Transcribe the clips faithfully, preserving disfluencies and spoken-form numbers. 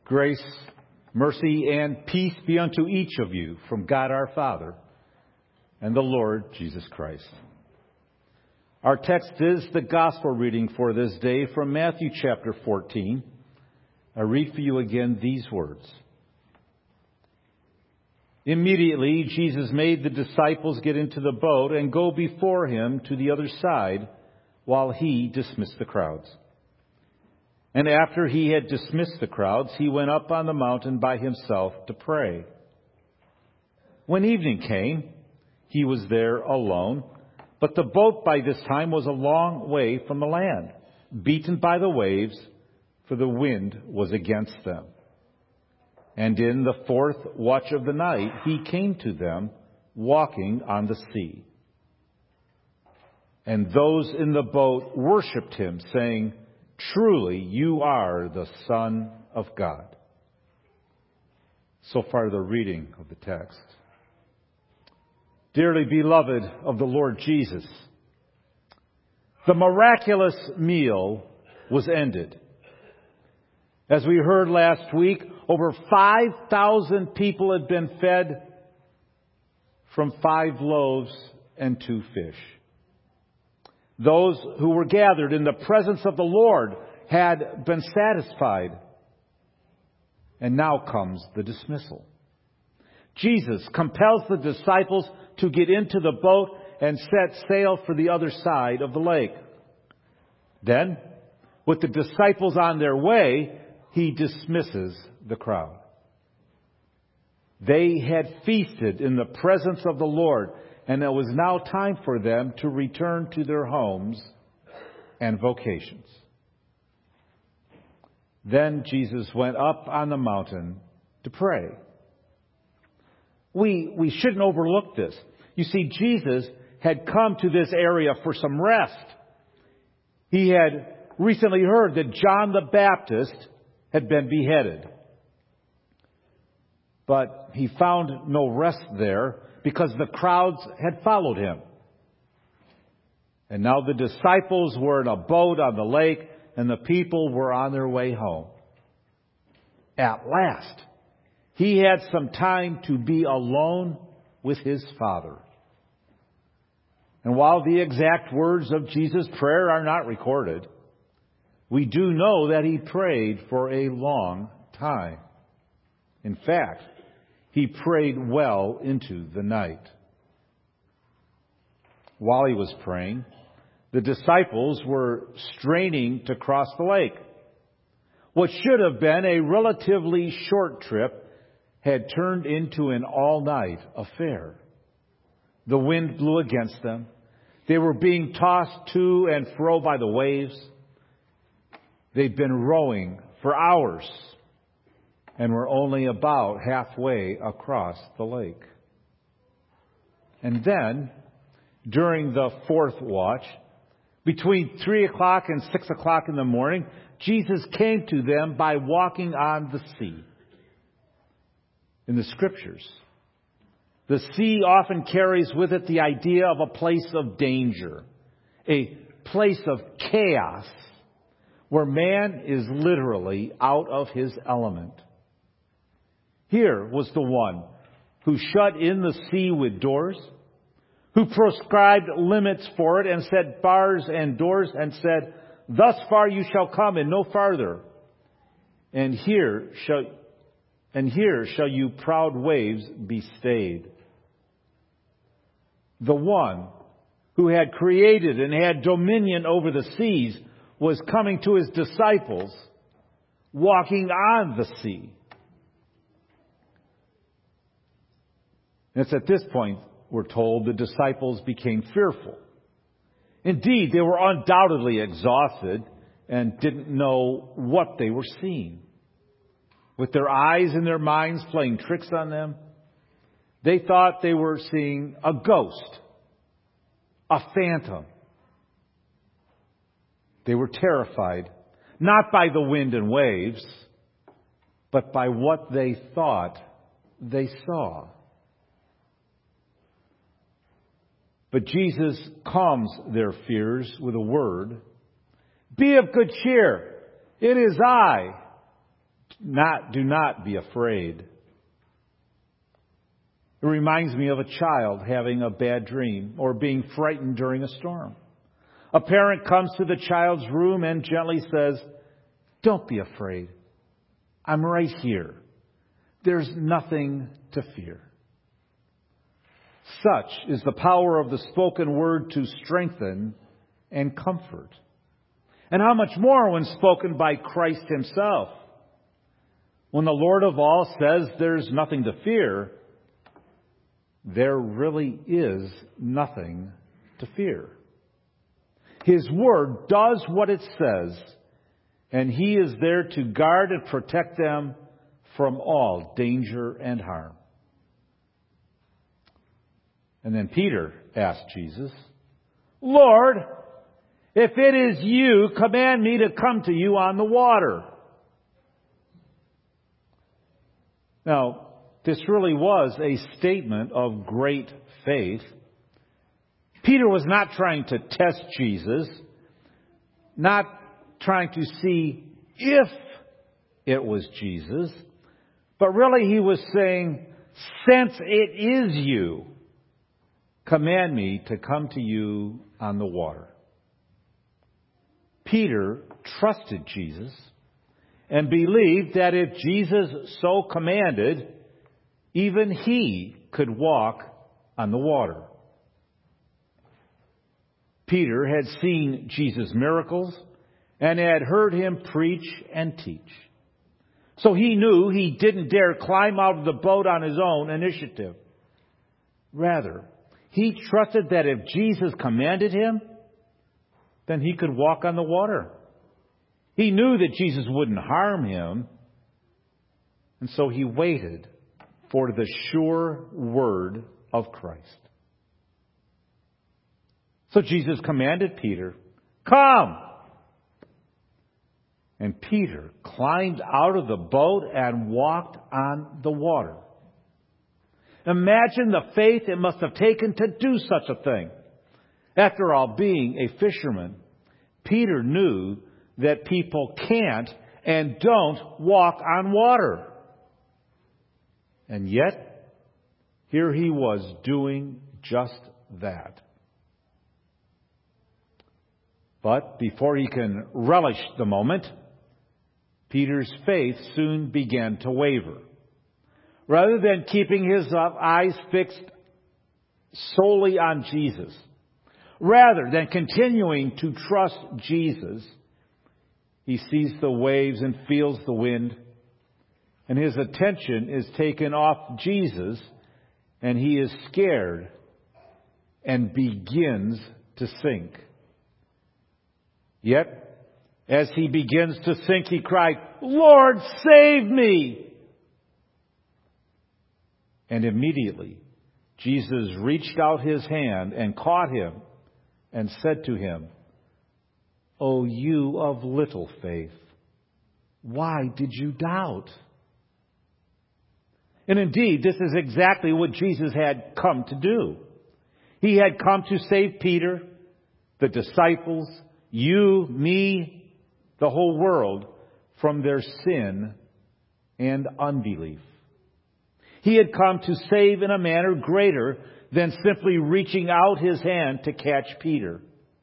Grace, mercy, and peace be unto each of you from God our Father and the Lord Jesus Christ. Our text is the gospel reading for this day from Matthew chapter fourteen. I read for you again these words. Immediately, Jesus made the disciples get into the boat and go before him to the other side while he dismissed the crowds. And after he had dismissed the crowds, he went up on the mountain by himself to pray. When evening came, he was there alone, but the boat by this time was a long way from the land, beaten by the waves, for the wind was against them. And in the fourth watch of the night, he came to them, walking on the sea. And those in the boat worshipped him, saying, "Truly, you are the Son of God." So far, the reading of the text. Dearly beloved of the Lord Jesus, the miraculous meal was ended. As we heard last week, over five thousand people had been fed from five loaves and two fish. Those who were gathered in the presence of the Lord had been satisfied. And now comes the dismissal. Jesus compels the disciples to get into the boat and set sail for the other side of the lake. Then, with the disciples on their way, he dismisses the crowd. They had feasted in the presence of the Lord, and it was now time for them to return to their homes and vocations. Then Jesus went up on the mountain to pray. We, we shouldn't overlook this. You see, Jesus had come to this area for some rest. He had recently heard that John the Baptist had been beheaded. But he found no rest there because the crowds had followed him. And now the disciples were in a boat on the lake, and the people were on their way home. At last, he had some time to be alone with his Father. And while the exact words of Jesus' prayer are not recorded, we do know that he prayed for a long time. In fact, he prayed well into the night. While he was praying, the disciples were straining to cross the lake. What should have been a relatively short trip had turned into an all-night affair. The wind blew against them. They were being tossed to and fro by the waves. They'd been rowing for hours and were only about halfway across the lake. And then, during the fourth watch, between three o'clock and six o'clock in the morning, Jesus came to them by walking on the sea. In the Scriptures, the sea often carries with it the idea of a place of danger, a place of chaos, where man is literally out of his element. Here was the one who shut in the sea with doors, who prescribed limits for it and set bars and doors and said, "Thus far you shall come and no farther. And here shall, and here shall you proud waves be stayed." The one who had created and had dominion over the seas was coming to his disciples, walking on the sea. It's at this point, we're told, the disciples became fearful. Indeed, they were undoubtedly exhausted and didn't know what they were seeing. With their eyes and their minds playing tricks on them, they thought they were seeing a ghost, a phantom. They were terrified, not by the wind and waves, but by what they thought they saw. But Jesus calms their fears with a word. "Be of good cheer. It is I. not, do not be afraid. It reminds me of a child having a bad dream or being frightened during a storm. A parent comes to the child's room and gently says, "Don't be afraid. I'm right here. There's nothing to fear." Such is the power of the spoken word to strengthen and comfort. And how much more when spoken by Christ Himself? When the Lord of all says there's nothing to fear, there really is nothing to fear. His word does what it says, and He is there to guard and protect them from all danger and harm. And then Peter asked Jesus, "Lord, if it is You, command me to come to You on the water." Now, this really was a statement of great faith. Peter was not trying to test Jesus, not trying to see if it was Jesus, but really he was saying, "Since it is You, command me to come to You on the water." Peter trusted Jesus and believed that if Jesus so commanded, even he could walk on the water. Peter had seen Jesus' miracles and had heard Him preach and teach. So he knew he didn't dare climb out of the boat on his own initiative. Rather, he trusted that if Jesus commanded him, then he could walk on the water. He knew that Jesus wouldn't harm him, and so he waited for the sure word of Christ. So Jesus commanded Peter, "Come!" And Peter climbed out of the boat and walked on the water. Imagine the faith it must have taken to do such a thing. After all, being a fisherman, Peter knew that people can't and don't walk on water. And yet, here he was doing just that. But before he can relish the moment, Peter's faith soon began to waver. Rather than keeping his eyes fixed solely on Jesus, rather than continuing to trust Jesus, he sees the waves and feels the wind, and his attention is taken off Jesus, and he is scared and begins to sink. Yet, as he begins to sink, he cried, "Lord, save me!" And immediately, Jesus reached out His hand and caught him and said to him, "O you of little faith, why did you doubt?" And indeed, this is exactly what Jesus had come to do. He had come to save Peter, the disciples, you, me, the whole world from their sin and unbelief. He had come to save in a manner greater than simply reaching out His hand to catch Peter.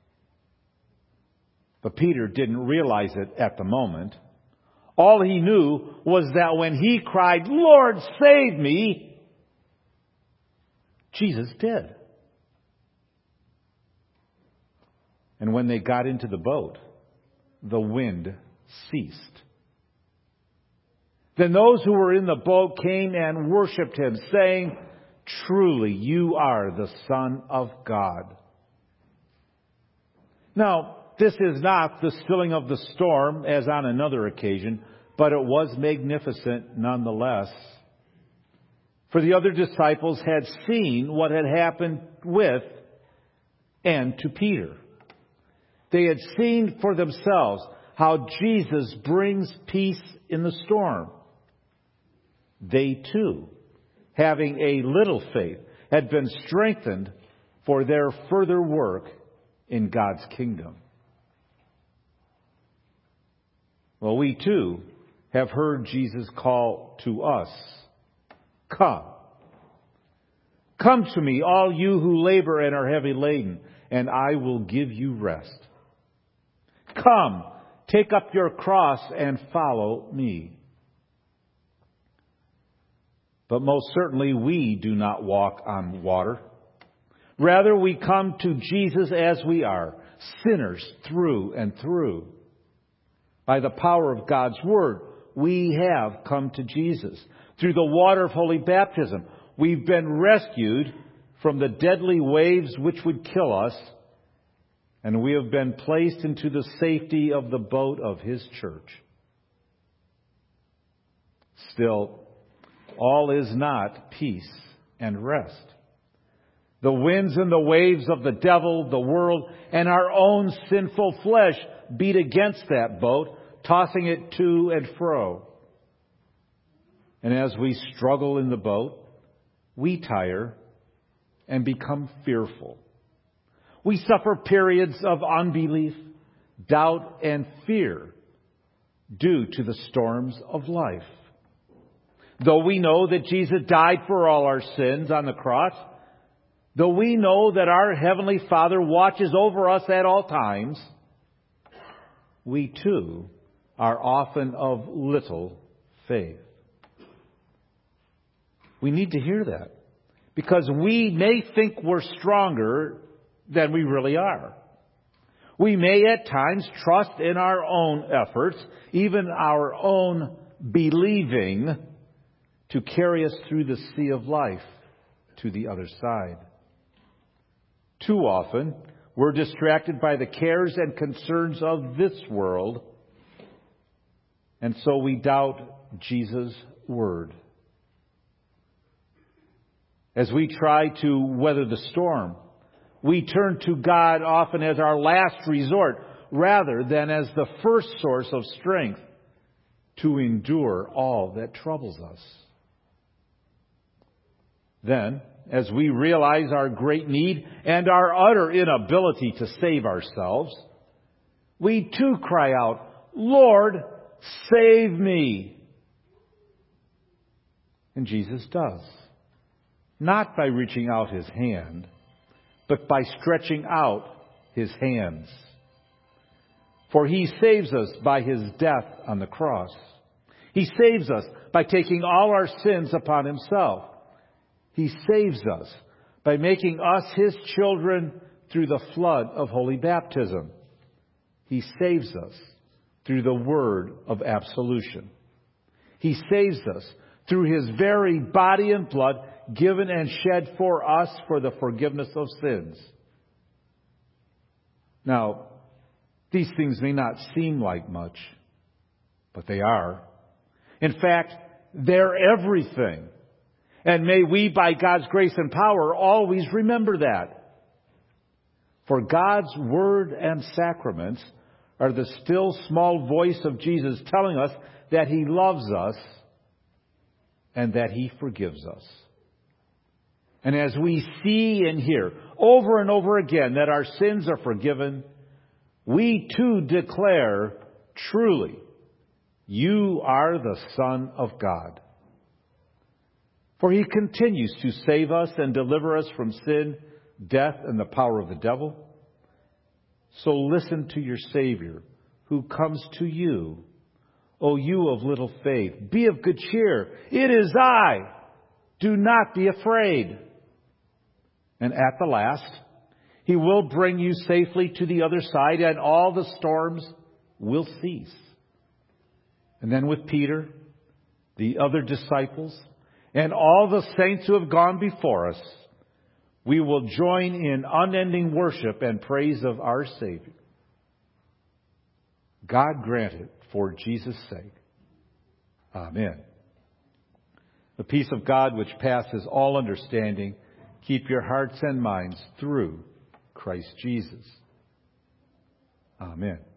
But Peter didn't realize it at the moment. All he knew was that when he cried, "Lord, save me," Jesus did. And when they got into the boat, the wind ceased. Then those who were in the boat came and worshipped Him, saying, "Truly, You are the Son of God." Now, this is not the stilling of the storm as on another occasion, but it was magnificent nonetheless. For the other disciples had seen what had happened with and to Peter. They had seen for themselves how Jesus brings peace in the storm. They too, having a little faith, had been strengthened for their further work in God's kingdom. Well, we too have heard Jesus call to us, "Come. Come to me, all you who labor and are heavy laden, and I will give you rest. Come, take up your cross and follow me." But most certainly we do not walk on water. Rather, we come to Jesus as we are, sinners through and through. By the power of God's Word, we have come to Jesus. Through the water of holy baptism, we've been rescued from the deadly waves which would kill us, and we have been placed into the safety of the boat of His church. Still, all is not peace and rest. The winds and the waves of the devil, the world, and our own sinful flesh beat against that boat, tossing it to and fro. And as we struggle in the boat, we tire and become fearful. We suffer periods of unbelief, doubt, and fear due to the storms of life. Though we know that Jesus died for all our sins on the cross, though we know that our Heavenly Father watches over us at all times, we too are often of little faith. We need to hear that, because we may think we're stronger than we really are. We may at times trust in our own efforts, even our own believing, to carry us through the sea of life to the other side. Too often, we're distracted by the cares and concerns of this world, and so we doubt Jesus' word. As we try to weather the storm, we turn to God often as our last resort, rather than as the first source of strength to endure all that troubles us. Then, as we realize our great need and our utter inability to save ourselves, we too cry out, "Lord, save me." And Jesus does. Not by reaching out His hand, but by stretching out His hands. For He saves us by His death on the cross. He saves us by taking all our sins upon Himself. He saves us by making us His children through the flood of holy baptism. He saves us through the word of absolution. He saves us through His very body and blood given and shed for us for the forgiveness of sins. Now, these things may not seem like much, but they are. In fact, they're everything. And may we, by God's grace and power, always remember that. For God's word and sacraments are the still small voice of Jesus telling us that He loves us and that He forgives us. And as we see and hear over and over again that our sins are forgiven, we too declare, truly, you are the Son of God. For He continues to save us and deliver us from sin, death, and the power of the devil. So listen to your Savior, who comes to you. O you of little faith, be of good cheer. It is I. Do not be afraid. And at the last, He will bring you safely to the other side, and all the storms will cease. And then with Peter, the other disciples, and all the saints who have gone before us, we will join in unending worship and praise of our Savior. God grant it for Jesus' sake. Amen. The peace of God, which passes all understanding, keep your hearts and minds through Christ Jesus. Amen.